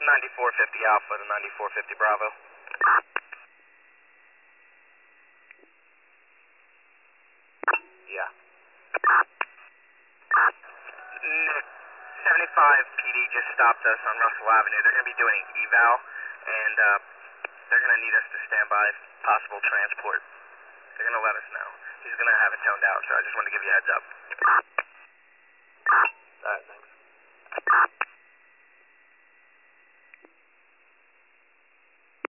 9450 Alpha to 9450 Bravo. Yeah. 75 PD just stopped us on Russell Avenue. They're going to be doing eval, and they're going to need us to stand by possible transport. They're going to let us know. He's going to have it toned out, so I just wanted to give you a heads up.